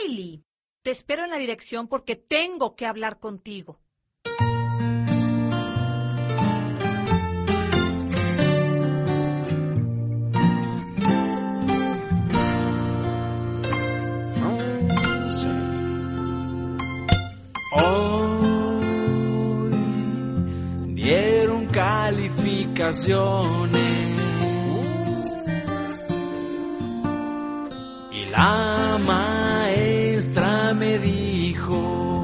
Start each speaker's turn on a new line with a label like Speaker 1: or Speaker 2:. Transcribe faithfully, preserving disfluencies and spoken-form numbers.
Speaker 1: Riley, te espero en la dirección porque tengo que hablar contigo.
Speaker 2: Hoy dieron calificaciones y la maestra me dijo: